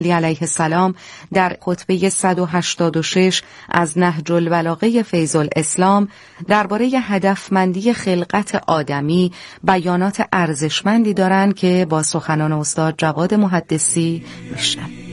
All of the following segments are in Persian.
علیه السلام در خطبه 186 از نهج البلاغه فیض الاسلام درباره هدفمندی خلقت آدمی بیانات ارزشمندی دارند که با سخنان استاد جواد محدثی میشنویم.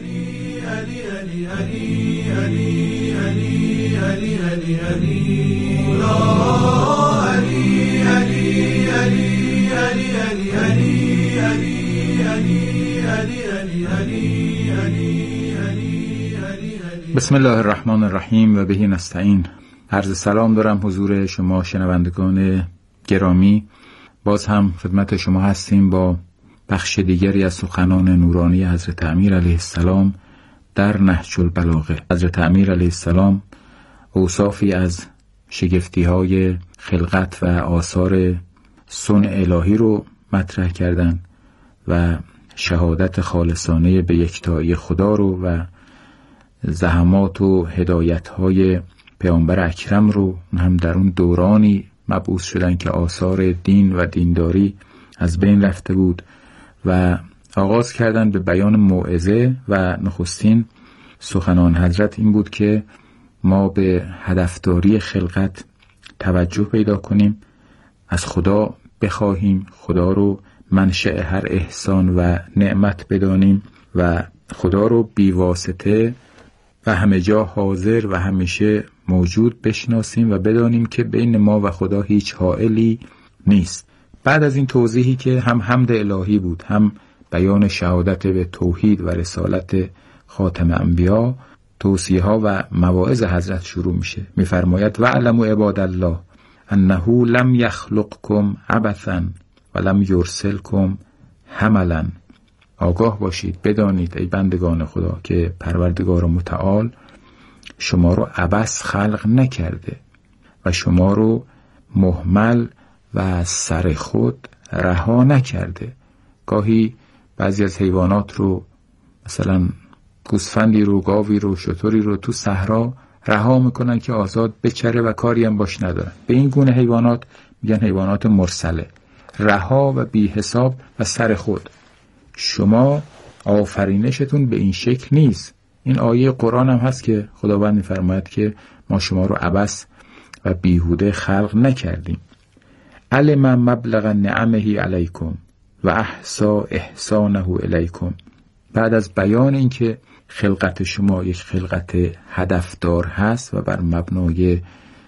بسم الله الرحمن الرحیم و بهی نستعین. عرض سلام دارم حضور شما شنوندگان گرامی. باز هم خدمت شما هستیم با بخش دیگری از سخنان نورانی حضرت امیر علیه السلام در نهج البلاغه. حضرت امیر علیه السلام اوصافی از شگفتی‌های خلقت و آثار صنع الهی رو مطرح کردن و شهادت خالصانه به یکتایی خدا رو و زحمات و هدایت‌های پیامبر اکرم رو هم در اون دورانی مبعوث شدن که آثار دین و دینداری از بین رفته بود و آغاز کردن به بیان موعظه و نخستین سخنان حضرت این بود که ما به هدفداری خلقت توجه پیدا کنیم، از خدا بخواهیم، خدا رو منشأ هر احسان و نعمت بدانیم و خدا رو بیواسطه و همه جا حاضر و همیشه موجود بشناسیم و بدانیم که بین ما و خدا هیچ حائلی نیست. بعد از این توضیحی که هم حمد الهی بود، هم بیان شهادت به توحید و رسالت خاتم انبیا، توصیه ها و مواعظ حضرت شروع میشه. میفرماید واعلموا عباد الله انه لم یخلقکم عبثا ولم یرسلکم هملا. آگاه باشید، بدانید ای بندگان خدا که پروردگار متعال شما رو عبث خلق نکرده و شما رو مهمل و سر خود رها نکرده. گاهی بعضی از حیوانات رو، مثلا گوسفندی رو، گاوی رو، شتری رو تو صحرا رها میکنن که آزاد بچره و کاری هم باش ندارن. به این گونه حیوانات میگن حیوانات مرسله، رها و بی حساب و سر خود. شما آفرینشتون به این شکل نیست. این آیه قرآن هم هست که خداوند میفرماید که ما شما رو عبث و بیهوده خلق نکردیم. علم مبلغ نعمه علیکم و احصا احسانه الیکم. بعد از بیان این که خلقت شما یک خلقت هدفدار هست و بر مبنای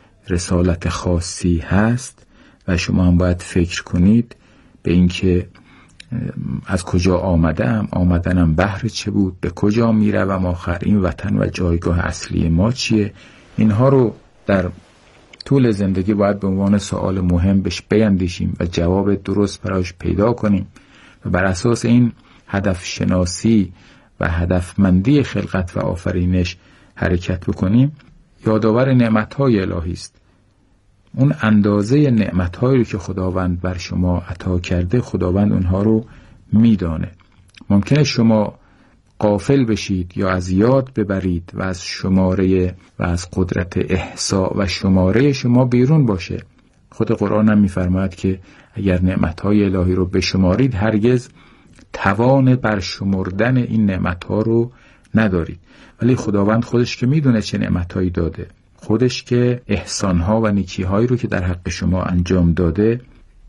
رسالت خاصی هست و شما هم باید فکر کنید به این که از کجا آمدنم بهر چه بود، به کجا میروم آخر، این وطن و جایگاه اصلی ما چیه. اینها رو در طول زندگی باید به عنوان سوال مهم بهش بیندیشیم و جواب درست براش پیدا کنیم و بر اساس این هدف شناسی و هدفمندی خلقت و آفرینش حرکت بکنیم. یادآور نعمت‌های الهی است. اون اندازه نعمت‌هایی رو که خداوند بر شما عطا کرده، خداوند اونها رو میدانه. ممکنه شما غافل بشید یا از یاد ببرید و از شماره و از قدرت احصا و شماره شما بیرون باشه. خود قرآن هم میفرماید که اگر نعمت‌های الهی رو بشمارید هرگز توان برشمردن این نعمت‌ها رو ندارید. ولی خداوند خودش که میدونه چه نعمت‌هایی داده، خودش که احسان‌ها و نیکی‌هایی رو که در حق شما انجام داده،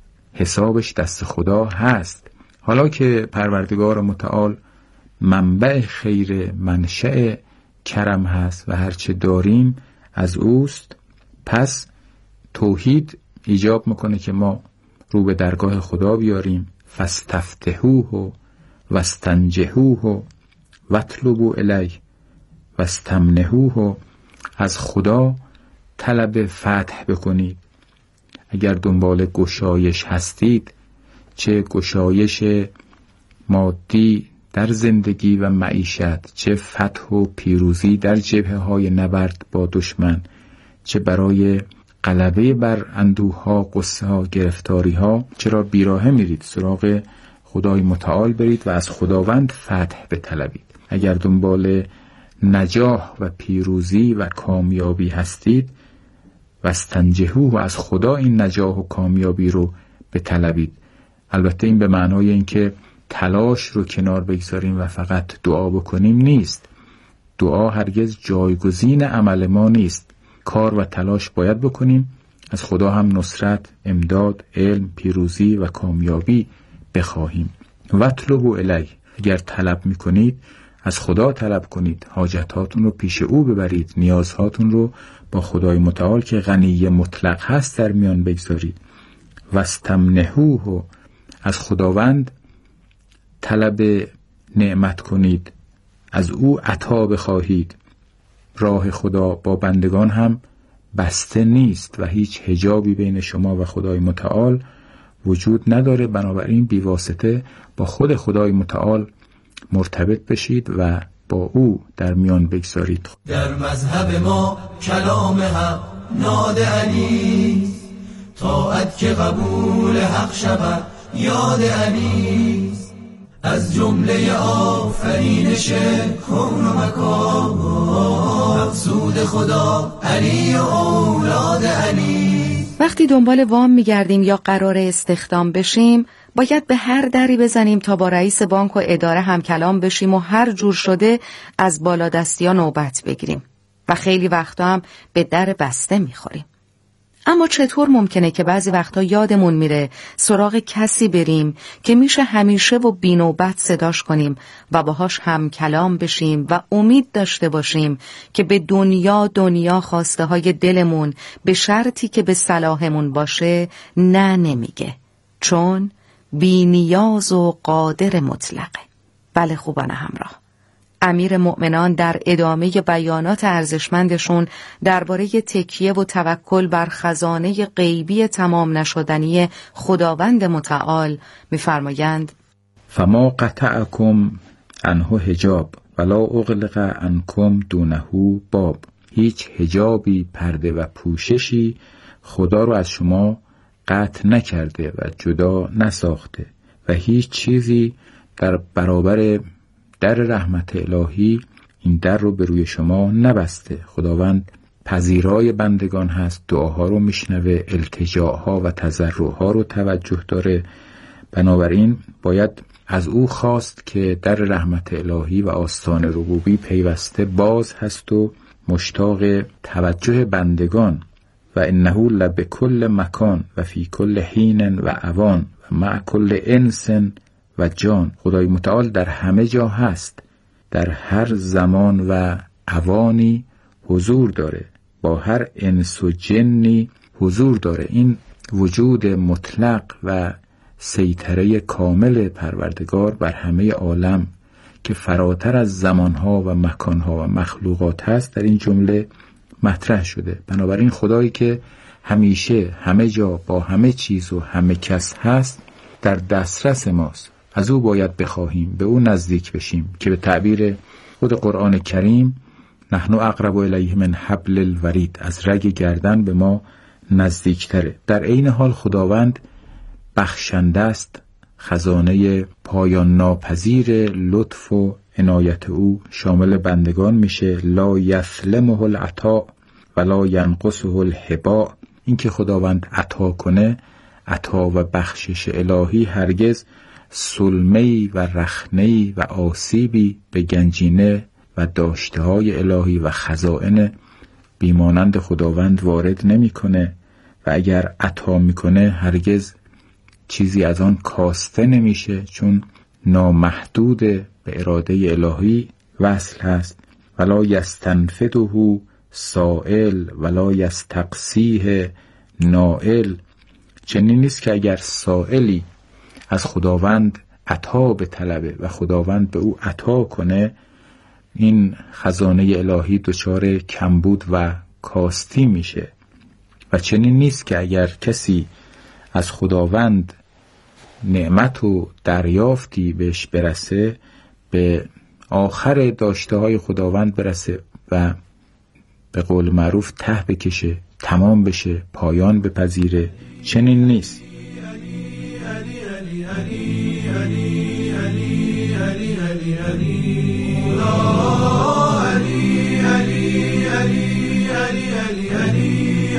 حسابش دست خدا هست. حالا که پروردگار متعال منبع خیر، منشأ کرم هست و هرچه داریم از اوست، پس توحید ایجاب میکنه که ما رو به درگاه خدا بیاریم. فاستفتحوه واستنجحوه واطلبوا الیه واستمنحوه. از خدا طلب فتح بکنید. اگر دنبال گشایش هستید، چه گشایش مادی در زندگی و معیشت، چه فتح و پیروزی در جبهه‌های نبرد با دشمن، چه برای غلبه بر اندوه‌ها، غصه‌ها، گرفتاری‌ها، چرا بیراهه میرید سراغ خدای متعال برید و از خداوند فتح بطلبید. اگر دنبال نجاح و پیروزی و کامیابی هستید، واستنجحوه، و از خدا این نجاح و کامیابی رو بطلبید. البته این به معنای این که تلاش رو کنار بگذاریم و فقط دعا بکنیم نیست. دعا هرگز جایگزین عمل ما نیست. کار و تلاش باید بکنیم، از خدا هم نصرت، امداد، علم، پیروزی و کامیابی بخواهیم. واطلبوا الیه، اگر طلب میکنید از خدا طلب کنید، حاجتاتون رو پیش او ببرید، نیازهاتون رو با خدای متعال که غنی مطلق هست در میان بگذارید. واستمنحوه، از خداوند طلب نعمت کنید، از او عطا بخواهید. راه خدا با بندگان هم بسته نیست و هیچ حجابی بین شما و خدای متعال وجود نداره، بنابراین بیواسطه با خود خدای متعال مرتبط بشید و با او در میان بگذارید. در مذهب ما کلام حق ناد علی، طاعت که قبول حق شود یاد علی، از جمله آفرینش کون و مکان مقصود خدا علی و اولاد علی. وقتی دنبال وام میگردیم یا قرار استخدام بشیم، باید به هر دری بزنیم تا با رئیس بانک و اداره هم کلام بشیم و هر جور شده از بالادستی‌ها نوبت بگیریم و خیلی وقتا هم به در بسته میخوریم. اما چطور ممکنه که بعضی وقتا یادمون میره سراغ کسی بریم که میشه همیشه و بی نوبت صداش کنیم و باهاش هم کلام بشیم و امید داشته باشیم که به دنیا خواسته های دلمون به شرطی که به صلاحمون باشه نمیگه، چون بی نیاز و قادر مطلقه. بله خوبان همراه، امیر مؤمنان در ادامه بیانات ارزشمندشون درباره تکیه و توکل بر خزانه غیبی تمام نشدنی خداوند متعال می‌فرمایند: فما قطعکم عنه حجاب ولا اغلق عنکم دونه باب. هیچ حجابی، پرده و پوششی خدا رو از شما قطع نکرده و جدا نساخته و هیچ چیزی در برابر در رحمت الهی این در رو به روی شما نبسته. خداوند پذیرای بندگان هست، دعاها رو میشنوه، التجاها و تضرعها رو توجه داره. بنابراین باید از او خواست که در رحمت الهی و آستان ربوبی پیوسته باز هست و مشتاق توجه بندگان. و انه لبکل مکان و فی کل حین و اوان و مع کل انس و جان. خدای متعال در همه جا هست، در هر زمان و اوانی حضور داره، با هر انس و جنی حضور داره. این وجود مطلق و سیطره کامل پروردگار بر همه عالم که فراتر از زمانها و مکانها و مخلوقات هست در این جمله مطرح شده. بنابراین خدایی که همیشه همه جا با همه چیز و همه کس هست در دسترس ماست. از او باید بخواهیم، به او نزدیک بشیم که به تعبیر خود قرآن کریم نحن اقرب الیه من حبل الورید، از رگ گردن به ما نزدیکتره. در عین حال خداوند بخشنده است، خزانه پایان ناپذیر لطف و عنایت او شامل بندگان میشه. لا یسلمه العطاء ولا ینقصه الهباء. این که خداوند عطا کنه، عطا و بخشش الهی هرگز سلمی و رخنه‌ای و آسیبی به گنجینه و داشته‌های الهی و خزائن بیمانند خداوند وارد نمی‌کنه و اگر عطا می‌کنه هرگز چیزی از آن کاسته نمیشه، چون نامحدود به اراده الهی وصل هست. ولا یستنفده سائل ولا یستقصیه نائل. چنین نیست که اگر سائلی از خداوند عطا به طلبه و خداوند به او عطا کنه، این خزانه الهی دچار کمبود و کاستی میشه. و چنین نیست که اگر کسی از خداوند نعمت و دریافتی بهش برسه، به آخر داشته های خداوند برسه و به قول معروف ته بکشه، تمام بشه، پایان بپذیره. چنین نیست.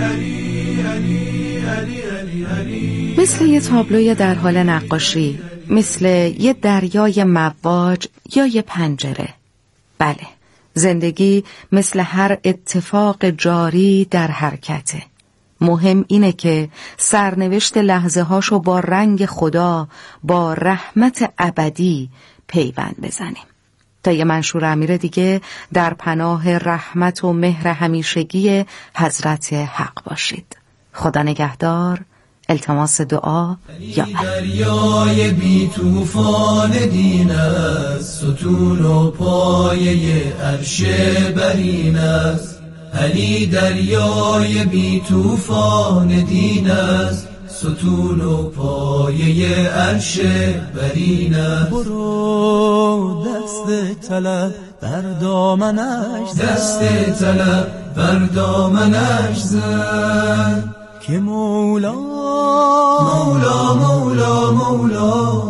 مثل یه تابلوی در حال نقاشی، مثل یه دریای مواج یا یه پنجره. بله، زندگی مثل هر اتفاق جاری در حرکته. مهم اینه که سرنوشت لحظه هاشو با رنگ خدا، با رحمت ابدی پیوند بزنیم. تا یه منشور امیر دیگه در پناه رحمت و مهر همیشگی حضرت حق باشید. خدا نگهدار. التماس دعا یا دریای بی طوفان دین است، ستون و پایه عرش برین است. علی دریای بی طوفان دین است، ستون و پایه عرش برین است. برو دست طلب بر دامنش زن، دست طلب بر دامنش زن، که مولا مولا مولا مولا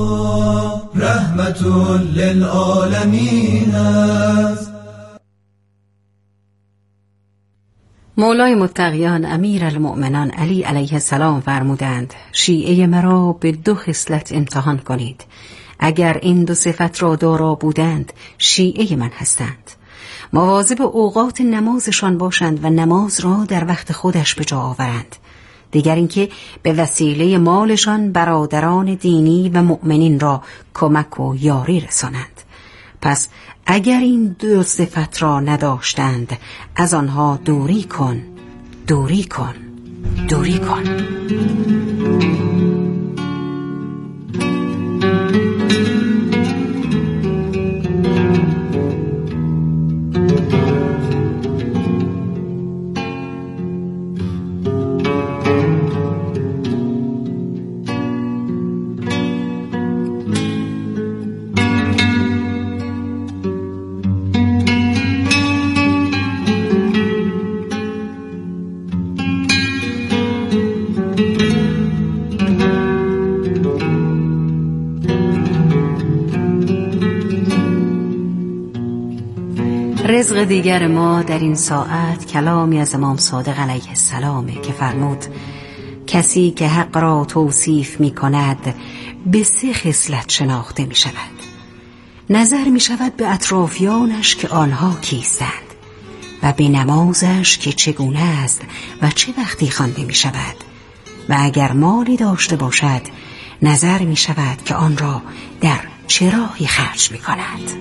رحمت للعالمین است. مولای متقیان امیرالمؤمنان علی علیه السلام فرمودند: شیعه مرا به 2 خصلت امتحان کنید. اگر این 2 صفت را دارا بودند شیعه من هستند. مواظب اوقات نمازشان باشند و نماز را در وقت خودش به جا آورند. دیگر اینکه به وسیله مالشان برادران دینی و مؤمنین را کمک و یاری رسانند. پس اگر این 2 صفت را نداشتند از آنها دوری کن، دوری کن، دوری کن. رزق دیگر ما در این ساعت کلامی از امام صادق علیه السلامه که فرمود: کسی که حق را توصیف می کند به 3 خصلت شناخته می شود. نظر می شود به اطرافیانش که آنها کیستند و به نمازش که چگونه است و چه وقتی خوانده می شود، و اگر مالی داشته باشد نظر می شود که آن را در چه راهی خرج می کند.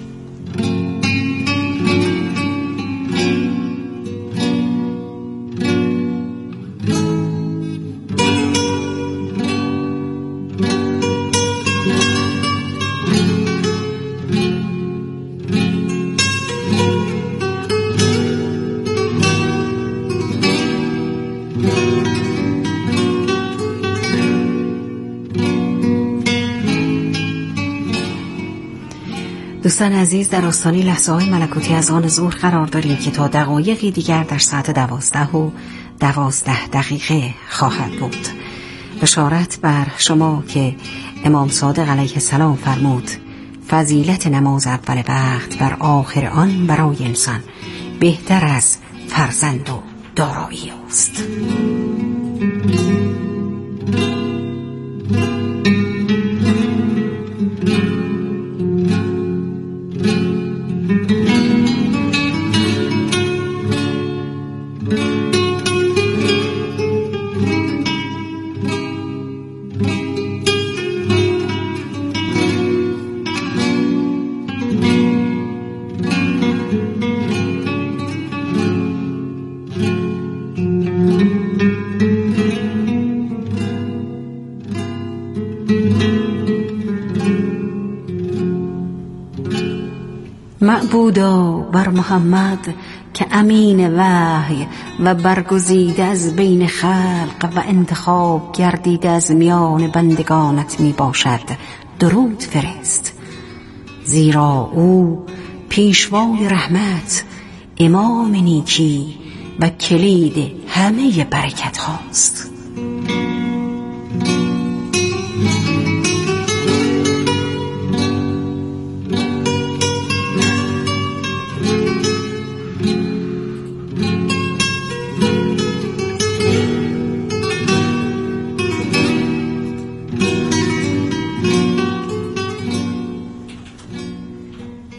دوستان عزیز، در آستانه لحظه‌های ملکوتی از آن ظهر قرار داریم که تا دقایقی دیگر در ساعت 12:12 خواهد بود. بشارت بر شما که امام صادق علیه السلام فرمود: فضیلت نماز اول وقت بر آخر آن برای انسان بهتر از فرزند و دارایی است. معبودا بر محمد که امین وحی و برگزیده از بین خلق و انتخاب گردیده از میان بندگانت می باشد درود فرست، زیرا او پیشوای رحمت، امام نیکی و کلید همه برکت هاست.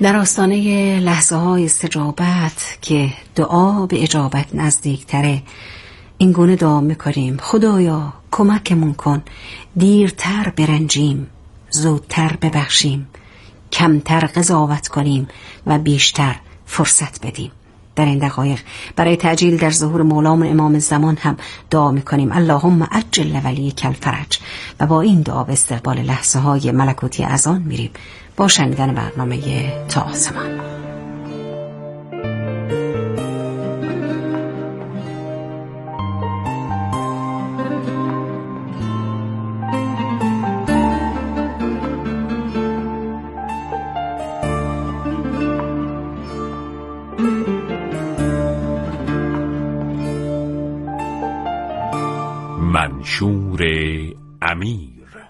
در آستانه لحظه های استجابت که دعا به اجابت نزدیک تره، این گونه دعا میکنیم: خدایا کمکمون کن دیرتر برنجیم، زودتر ببخشیم، کمتر قضاوت کنیم و بیشتر فرصت بدیم. در این دقایق برای تعجیل در ظهور مولامون امام زمان هم دعا میکنیم: اللهم عجل ولیک الفرج. و با این دعا به استقبال لحظه های ملکوتی اذان میریم با شنیدن برنامه تا آسمان. منشور امیر.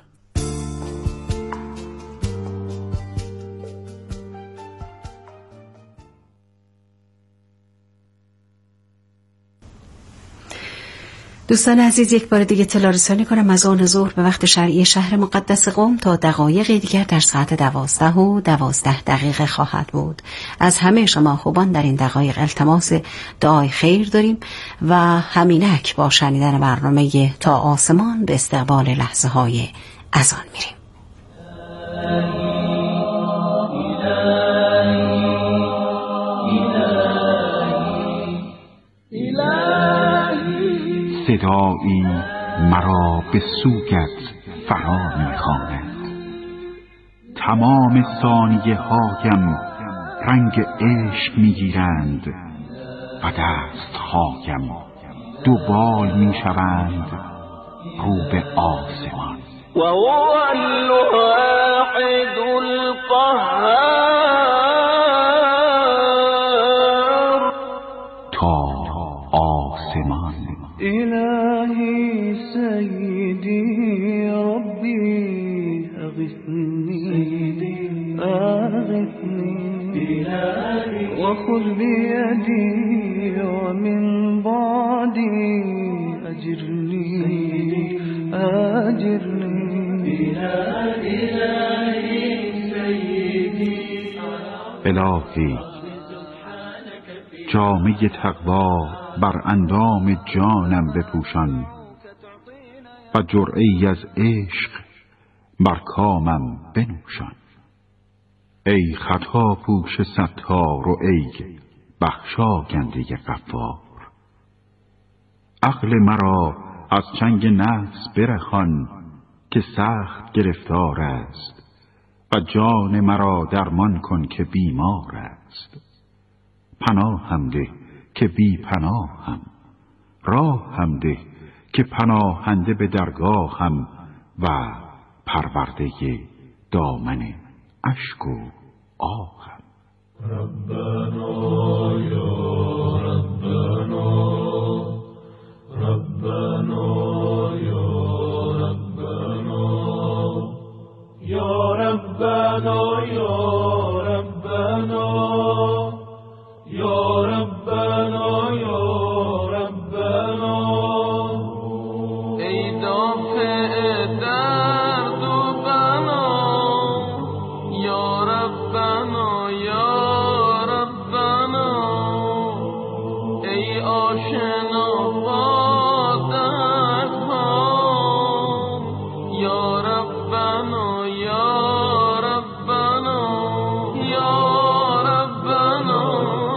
دوستان عزیز، یک بار دیگه اطلاع رسانی کنم از آن ظهر به وقت شرعی شهر مقدس قم تا دقایق دیگر در ساعت 12:12 خواهد بود. از همه شما خوبان در این دقایق التماس دعای خیر داریم و همینک با شنیدن برنامه تا آسمان به استقبال لحظه های اذان میریم. صدایی مرا به سوگت فرا می‌خواند، تمام ثانیه هایم رنگ عشق می‌گیرند و دست هایم دوبال می‌شوند رو به آسمان. و هو الواحد القهار. تا آسمان. إلهي سيدي ربي أغثني وخذ بيدي ومن بعدي أجرني الهی جامه تقوا بر اندام جانم بپوشان و جرعه‌ای از عشق بر کامم بنوشان. ای خطا پوش ستار و ای بخشاینده غفار، عقل مرا از چنگ نفس برهان که سخت گرفتار است و جان مرا درمان کن که بیمار است. پناهم ده که بی پناهم، راه هم ده که پناهنده به درگاهم و پرورده دامن اشک و آهم. ربنا یا ربنا، ربنا یا ربنا، یا ربنا یا ربنا، یا ربنا یا ربنا. ای دافع درد و بنا، یا ربنا یا ربنا. ای آشنا با دردها، یا ربنا یا ربنا، یا ربنا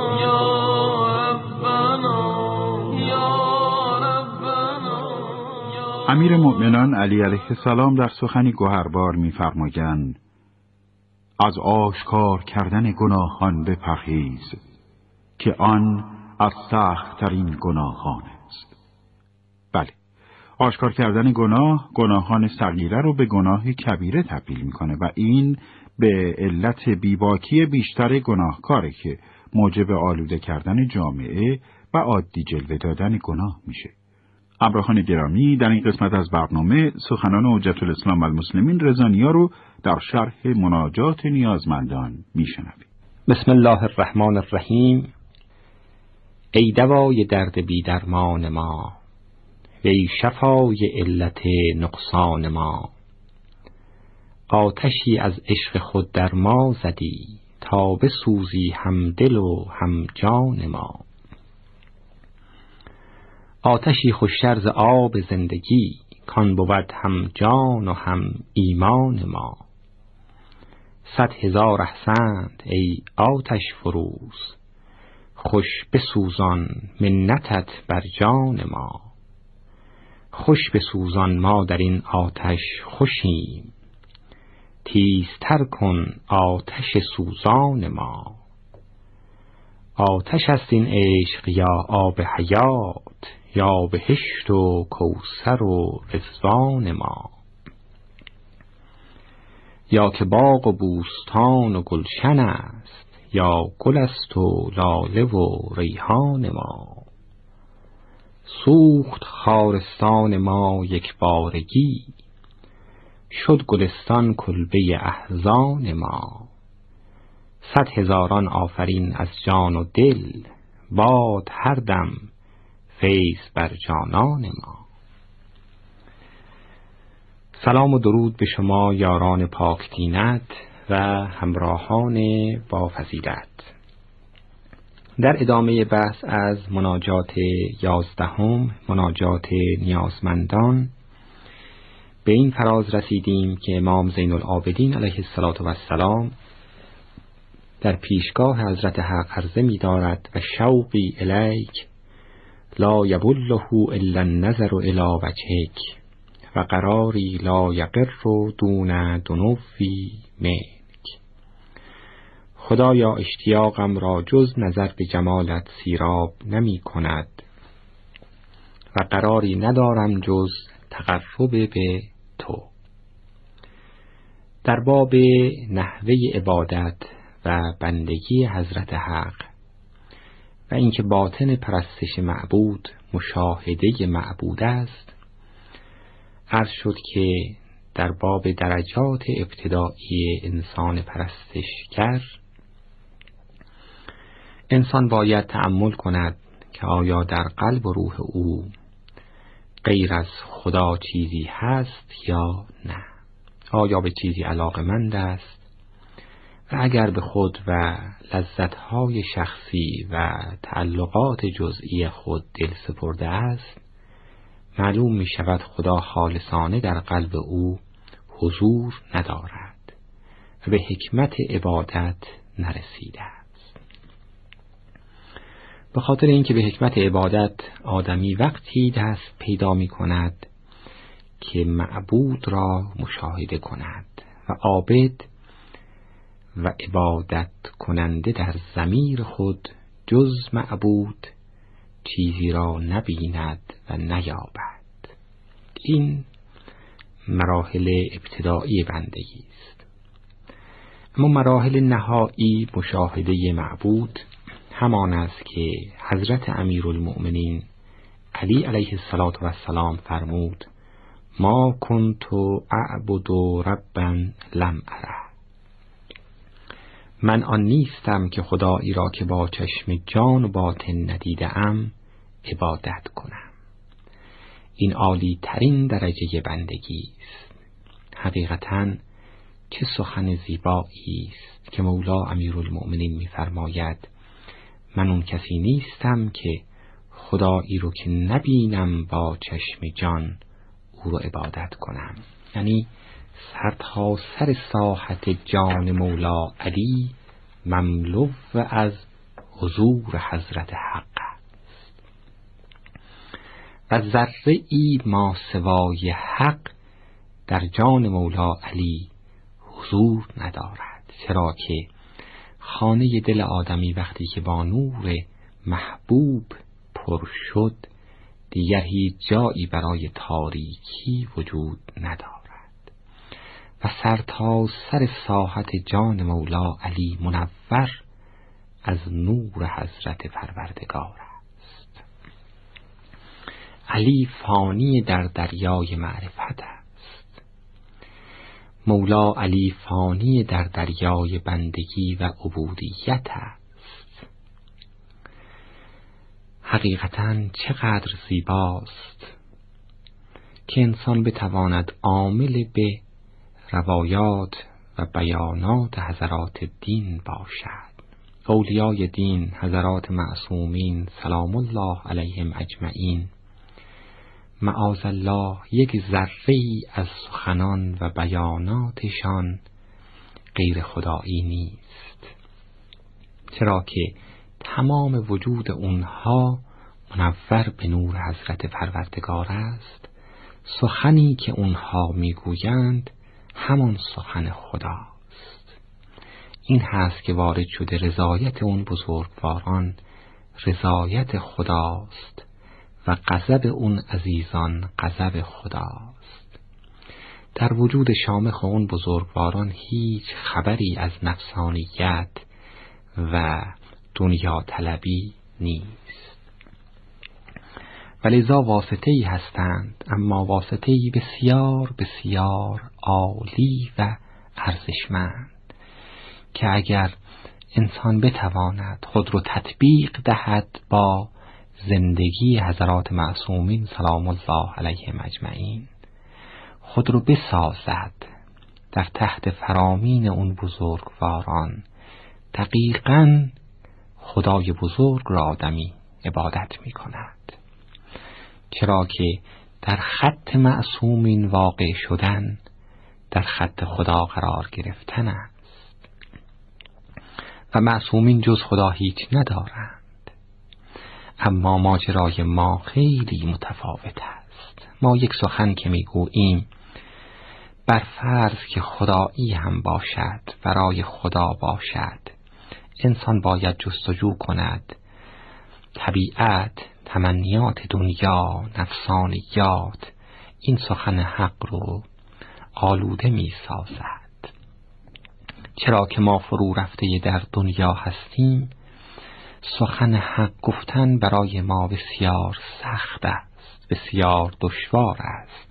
امیر مؤمنان علی علیه السلام در سخنی گوهربار می‌فرمایند: از آشکار کردن گناهان بپرهیز که آن از سخت‌ترین گناهان است. بله، آشکار کردن گناهان صغیره رو به گناه کبیره تبدیل می‌کنه و این به علت بیباکی بیشتر گناهکاره که موجب آلوده کردن جامعه و عادی جلوه دادن گناه میشه. همراهان گرامی، در این قسمت از برنامه سخنان حجت الاسلام والمسلمین رضا نیا رو در شرح مناجات نیازمندان میشنویم. بسم الله الرحمن الرحیم. ای دوای درد بی درمان ما، ای شفای علت نقصان ما. آتشی از عشق خود در ما زدی، تا بسوزی هم دل و هم جان ما. آتشی خوشتر ز آب زندگی، کان بود هم جان و هم ایمان ما. 100,000 احسنت ای آتش فروز، خوش بسوزان منتت بر جان ما. خوش بسوزان ما در این آتش خوشیم، تیزتر کن آتش سوزان ما. آتش است این عشق یا آب حیات، یا بهشت و کوثر و رضوان ما. یا که باغ و بوستان و گلشن است، یا گل است و لاله و ریحان ما. سوخت خارستان ما یک بارگی، شد گلستان کلبه احزان ما. 100,000 آفرین از جان و دل، باد هر دم فیض بر جانان ما. سلام و درود به شما یاران پاک طینت و همراهان با فضیلت. در ادامه بحث از مناجات 11، مناجات نیازمندان، به این فراز رسیدیم که امام زین العابدین علیه السلام در پیشگاه حضرت حق عرضه می دارد و شوقی الیک لا یبله الا النظر الی وجهک و قراری لا یقر دون دنوی منک. خدایا اشتیاقم را جز نظر به جمالت سیراب نمی کند و قراری ندارم جز تقرب به تو. در باب نحوه عبادت و بندگی حضرت حق و اینکه باطن پرستش معبود مشاهده معبود است، عرض شد که در باب درجات ابتدایی انسان پرستشگر انسان باید تأمل کند که آیا در قلب و روح او غیر از خدا چیزی هست یا نه. آیا به چیزی علاقمند است و اگر به خود و لذتهای شخصی و تعلقات جزئی خود دل سپرده است، معلوم می شود خدا خالصانه در قلب او حضور ندارد و به حکمت عبادت نرسیده است. به خاطر اینکه به حکمت عبادت آدمی وقتی دست پیدا می کند که معبود را مشاهده کند و عابد و عبادت کننده در ضمیر خود جز معبود چیزی را نبیند و نیابد. این مراحل ابتدایی بندگی است. اما مراحل نهایی مشاهده معبود همان است که حضرت امیرالمؤمنین علی علیه السلام فرمود: ما کنت اعبد ربا لم اره. من آن نیستم که خدایی را که با چشم جان و باطن ندیده ام عبادت کنم. این عالی ترین درجه بندگی است. حقیقتاً چه سخن زیبایی است که مولا امیرالمؤمنین می‌فرماید: من اون کسی نیستم که خدایی رو که نبینم با چشم جان او رو عبادت کنم. یعنی سر تا سر ساحت جان مولا علی مملو از حضور حضرت حق است و ذره ای ما سوای حق در جان مولا علی حضور ندارد، چرا که خانه دل آدمی وقتی که با نور محبوب پر شد دیگر هیچ جایی برای تاریکی وجود ندارد و سر تا سر ساحت جان مولا علی منور از نور حضرت پروردگار است. علی فانی در دریای معرفت است. مولا علی فانی در دریای بندگی و عبودیت است. حقیقتاً چقدر زیباست که انسان بتواند عامل به روایات و بیانات حضرات دین باشد. اولیای دین، حضرات معصومین سلام الله علیهم اجمعین، معاذ الله یک ذره‌ای از سخنان و بیاناتشان غیر خدایی نیست، چرا که تمام وجود اونها منور به نور حضرت پروردگار است. سخنی که اونها میگویند همان سخن خداست. این هست که وارد شده رضایت اون بزرگواران رضایت خداست و غضب اون عزیزان غضب خداست. در وجود شامخ اون بزرگواران هیچ خبری از نفسانیت و دنیا طلبی نیست، ولذا واسطه‌ای هستند، اما واسطه‌ای بسیار بسیار عالی و ارزشمند که اگر انسان بتواند خود رو تطبیق دهد با زندگی حضرات معصومین سلام الله علیهم اجمعین، خود رو بسازد در تحت فرامین اون بزرگواران، دقیقاً خدای بزرگ را آدمی عبادت می کند، چرا که در خط معصومین واقع شدن در خط خدا قرار گرفتن است و معصومین جز خدا هیچ ندارند. اما ماجرای ما خیلی متفاوت است. ما یک سخن که میگوییم بر فرض که خدایی هم باشد، برای خدا باشد، انسان باید جستجو کند طبیعت، تمنیات دنیا، نفسانیات این سخن حق رو آلوده می سازد، چرا که ما فرو رفته در دنیا هستیم. سخن حق گفتن برای ما بسیار سخت است، بسیار دشوار است.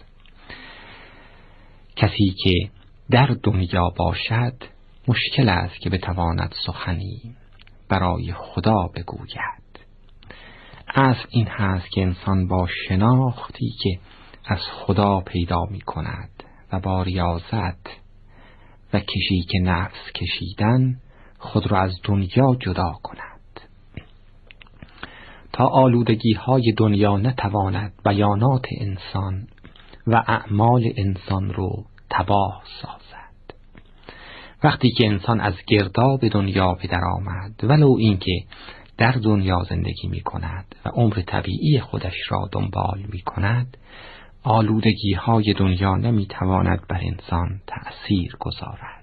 کسی که در دنیا باشد مشکل است که بتواند سخنی برای خدا بگوید. اصل این هست که انسان با شناختی که از خدا پیدا می کند و با ریاضت و کشیک نفس کشیدن خود را از دنیا جدا کند تا آلودگی های دنیا نتواند بیانات انسان و اعمال انسان رو تباه سازد. وقتی که انسان از گرداب دنیا به در آمد، ولو اینکه در دنیا زندگی می کند و عمر طبیعی خودش را دنبال می کند، آلودگی های دنیا نمی تواند بر انسان تأثیر گذارد.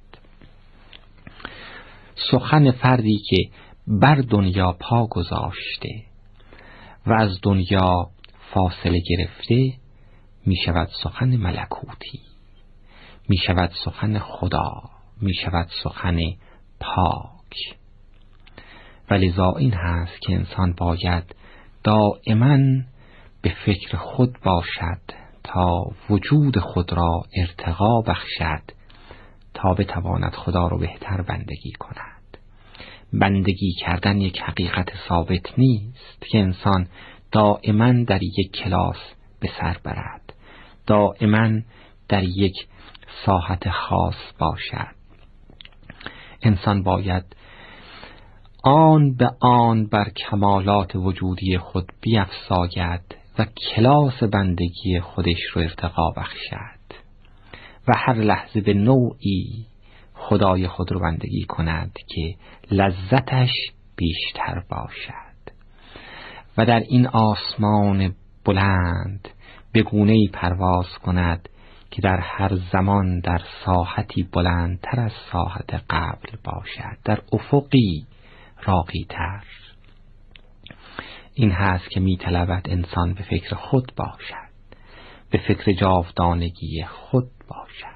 سخن فردی که بر دنیا پا گذاشته و از دنیا فاصله گرفته می شود سخن ملکوتی، می شود سخن خدا، می شود سخن پاک. ولذا این هست که انسان باید دائما به فکر خود باشد تا وجود خود را ارتقا بخشد، تا بتواند خدا را بهتر بندگی کند. بندگی کردن یک حقیقت ثابت نیست که انسان دائما در یک کلاس به سر برد، دائما در یک ساحت خاص باشد. انسان باید آن به آن بر کمالات وجودی خود بیفزاید و کلاس بندگی خودش رو ارتقا بخشد و هر لحظه به نوعی خدای خود رو بندگی کند که لذتش بیشتر باشد و در این آسمان بلند به گونه‌ای پرواز کند که در هر زمان در ساحتی بلندتر از ساحت قبل باشد، در افقی راقی‌تر. این هست که می‌طلبد انسان به فکر خود باشد، به فکر جاودانگی خود باشد.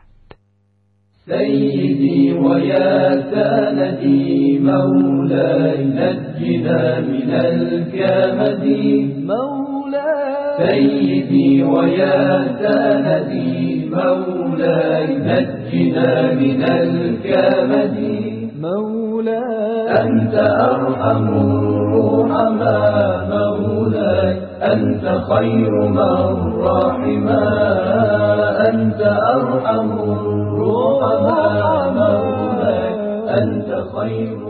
سيدي ويا سندي مولاي نجنا من الكمد مولاي سيدي ويا سندي مولاي نجنا من الكمد مولاي أنت أرحم الرحماء مولاي أنت خير من رحما أنت أرحم الرحماء أنت خير